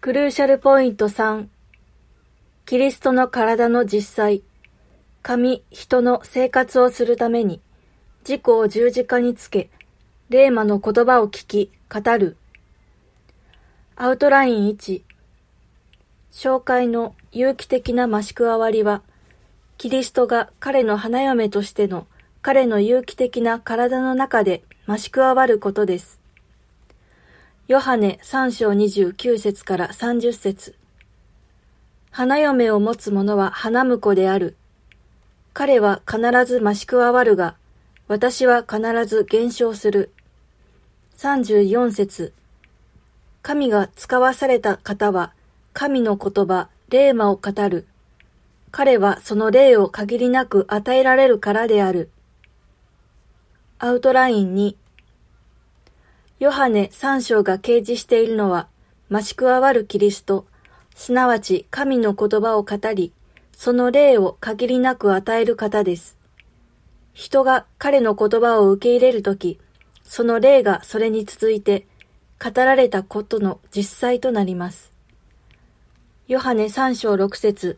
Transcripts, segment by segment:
クルーシャルポイント3、キリストの体の実際、人の生活をするために、自己を十字架につけ、レーマの言葉を聞き、語る。アウトライン1、紹介の有機的な増し加わりは、キリストが彼の花嫁としての彼の有機的な体の中で増し加わることです。ヨハネ3章29節から30節。花嫁を持つ者は花婿である。彼は必ず増し加わるが、私は必ず減少する。34節。神が使わされた方は、神の言葉、レーマを語る。彼はその霊を限りなく与えられるからである。アウトライン2。ヨハネ3章が掲示しているのは、増し加わるキリスト、すなわち神の言葉を語り、その霊を限りなく与える方です。人が彼の言葉を受け入れるとき、その霊がそれに続いて、語られたことの実際となります。ヨハネ3章6節。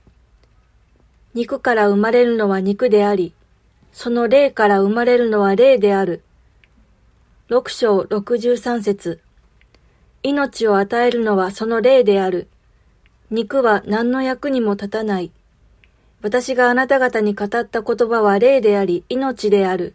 肉から生まれるのは肉であり、その霊から生まれるのは霊である。6章63節。命を与えるのはその霊である。肉は何の役にも立たない。私があなた方に語った言葉は霊であり、命である。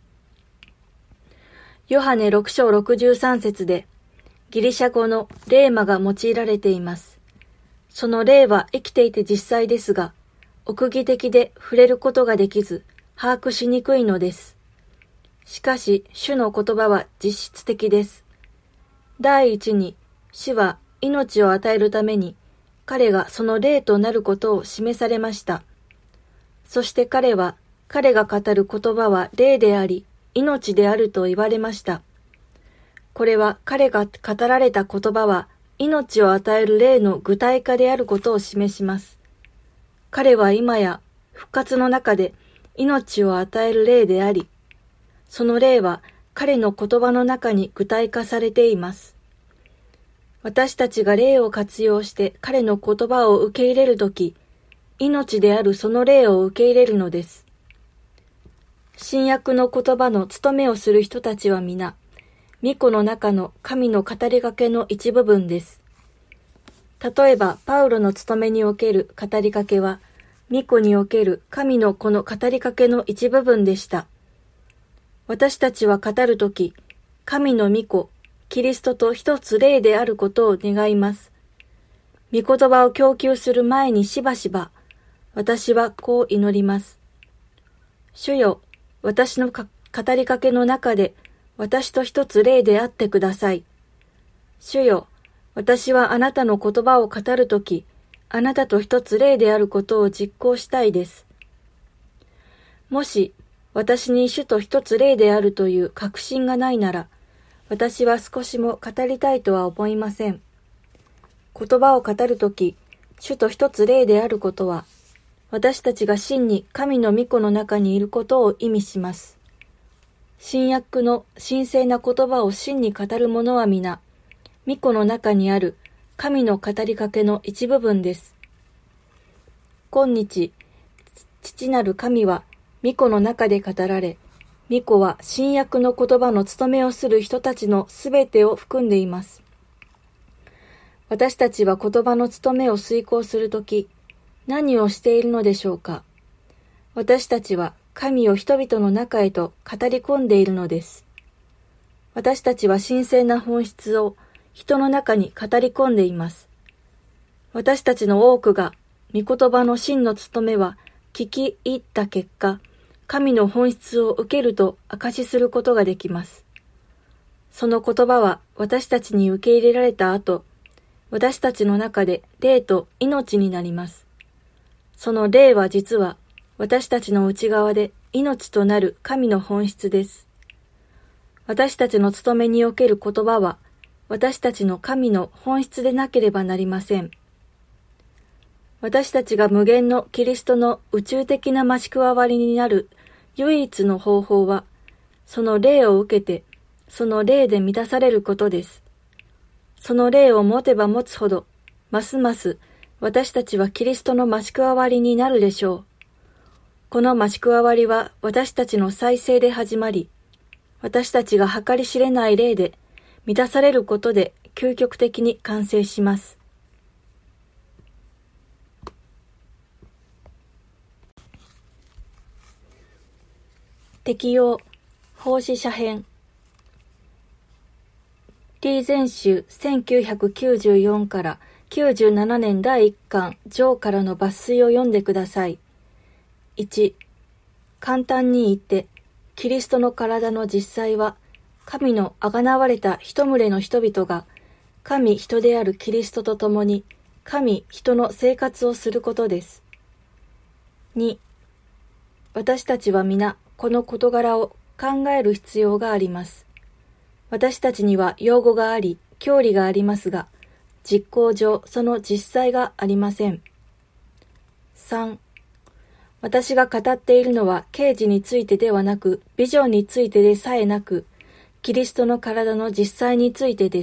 ヨハネ6章63節で、ギリシャ語のレーマが用いられています。その霊は生きていて実際ですが、奥義的で触れることができず、把握しにくいのです。しかし、主の言葉は実質的です。第一に、主は命を与えるために、彼がその霊となることを示されました。そして彼が語る言葉は霊であり、命であると言われました。これは彼が語られた言葉は、命を与える霊の具体化であることを示します。彼は今や復活の中で命を与える霊であり、その霊は彼の言葉の中に具体化されています。私たちが霊を活用して彼の言葉を受け入れるとき、命であるその霊を受け入れるのです。新約の言葉の務めをする人たちは皆、御子の中の神の語りかけの一部分です。例えば、パウロの務めにおける語りかけは、御子における神の子の語りかけの一部分でした。私たちは語るとき、神の御子、キリストと一つ霊であることを願います。御言葉を供給する前にしばしば、私はこう祈ります。主よ、私の語りかけの中で、私と一つ霊であってください。主よ、私はあなたの言葉を語るとき、あなたと一つ霊であることを実行したいです。もし、私に主と一つ霊であるという確信がないなら、私は少しも語りたいとは思いません。言葉を語るとき、主と一つ霊であることは、私たちが真に神の御子の中にいることを意味します。新約の神聖な言葉を真に語る者は皆、御子の中にある神の語りかけの一部分です。今日、父なる神は御子の中で語られ、御子は新約の言葉の務めをする人たちのすべてを含んでいます。私たちは言葉の務めを遂行するとき、何をしているのでしょうか。私たちは神を人々の中へと語り込んでいるのです。私たちは神聖な本質を人の中に語り込んでいます。私たちの多くが、御言葉の真の務めは、聞き入った結果、神の本質を受けると証しすることができます。その言葉は私たちに受け入れられた後、私たちの中で霊と命になります。その霊は実は私たちの内側で命となる神の本質です。私たちの務めにおける言葉は私たちの神の本質でなければなりません。私たちが無限のキリストの宇宙的な増し加わりになる唯一の方法は、その霊を受けて、その霊で満たされることです。 その霊を持てば持つほど、ますます私たちはキリストの増し加わりになるでしょう。この増し加わりは私たちの再生で始まり、私たちが計り知れない霊で満たされることで究極的に完成します。適用奉仕者編リーゼン集1994から97年第1巻上からの抜粋を読んでください。1、簡単に言って、キリストの体の実際は、神のあがなわれた一群れの人々が、神人であるキリストと共に、神人の生活をすることです。2、私たちは皆、この事柄を考える必要があります。私たちには用語があり、教理がありますが、実行上その実際がありません。3、私が語っているのは啓示についてではなく、ビジョンについてでさえなく、キリストの体の実際についてです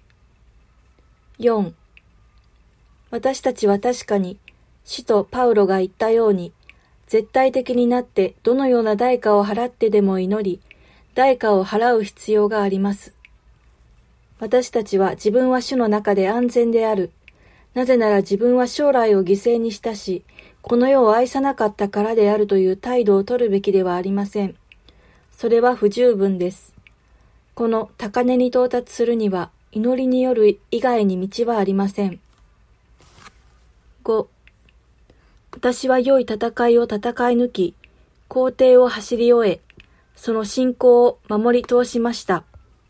。4、私たちは確かに、使徒パウロが言ったように、絶対的になってどのような代価を払ってでも祈り、代価を払う必要があります。私たちは自分は主の中で安全である。なぜなら自分は将来を犠牲にしたし、この世を愛さなかったからであるという態度を取るべきではありません。それは不十分です。この高値に到達するには、祈りによる以外に道はありません。5、私は良い戦いを戦い抜き、行程を走り終え、その信仰を守り通しました。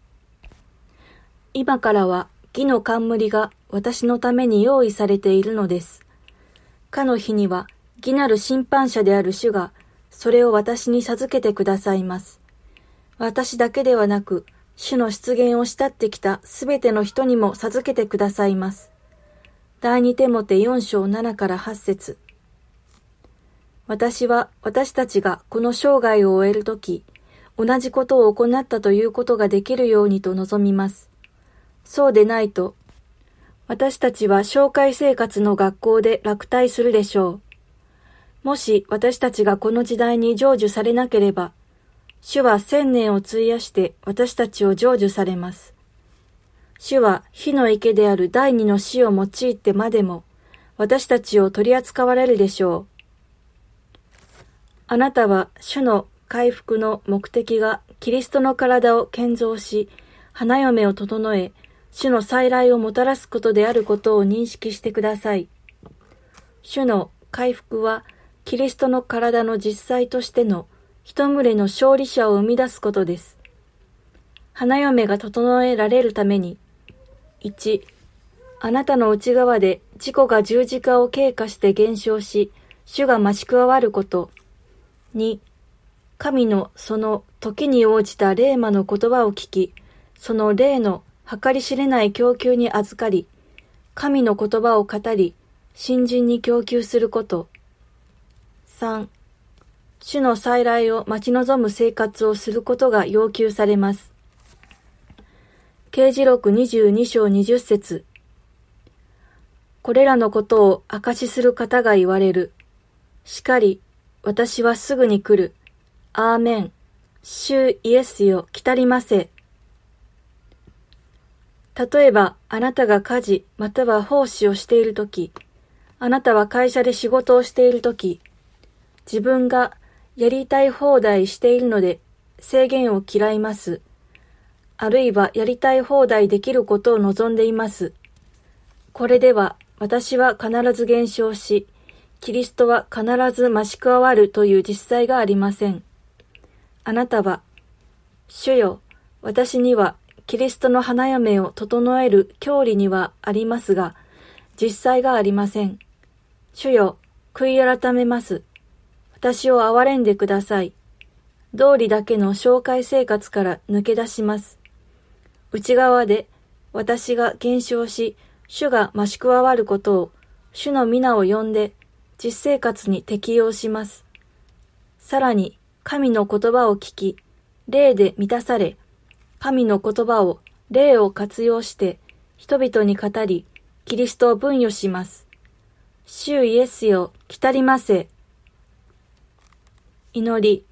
今からは義の冠が私のために用意されているのです。かの日には義なる審判者である主がそれを私に授けてくださいます。私だけではなく、主の出現を慕ってきたすべての人にも授けてくださいます。第二テモテ4章7から8節。私は私たちがこの生涯を終えるとき、同じことを行ったということができるようにと望みます。そうでないと、私たちは教会生活の学校で落第するでしょう。もし私たちがこの時代に成就されなければ、主は1000年を費やして私たちを成就されます。主は火の池である第二の死を用いてまでも、私たちを取り扱われるでしょう。あなたは主の回復の目的がキリストの体を建造し、花嫁を整え、主の再来をもたらすことであることを認識してください。主の回復は、キリストの体の実際としての一群れの勝利者を生み出すことです。花嫁が整えられるために、1、あなたの内側で自己が十字架を経過して減少し、主が増し加わること。2、神のその時に応じた霊魔の言葉を聞き、その霊の計り知れない供給に預かり、神の言葉を語り、信心に供給すること。3、主の再来を待ち望む生活をすることが要求されます。啓示録22章20節。これらのことを証しする方が言われる。しかり、私はすぐに来る。アーメン。主イエスよ、来たりませ。例えば、あなたが家事または奉仕をしているとき、あなたは会社で仕事をしているとき、自分がやりたい放題しているので制限を嫌います。あるいはやりたい放題できることを望んでいます。これでは私は必ず減少し、キリストは必ず増し加わるという実際がありません。あなたは、主よ、私にはキリストの花嫁を整える教理にはありますが、実際がありません。主よ、悔い改めます。私を憐れんでください。道理だけの紹介生活から抜け出します。内側で私が減少し、主が増し加わることを、主の皆を呼んで、実生活に適用します。さらに、神の言葉を聞き、霊で満たされ、神の言葉を霊を活用して、 人々に語り、キリストを分与します。主イエスよ、来たりませ。祈り。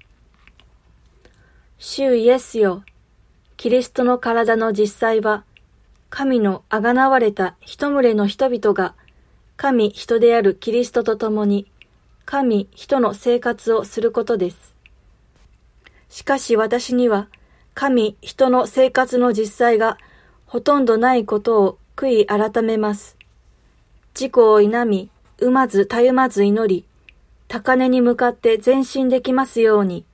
主イエスよ、キリストの体の実際は、神のあがなわれた一群れの人々が、神人であるキリストと共に、神人の生活をすることです。しかし私には、神人の生活の実際がほとんどないことを悔い改めます。自己を否み、産まずたゆまず祈り、高根に向かって前進できますように。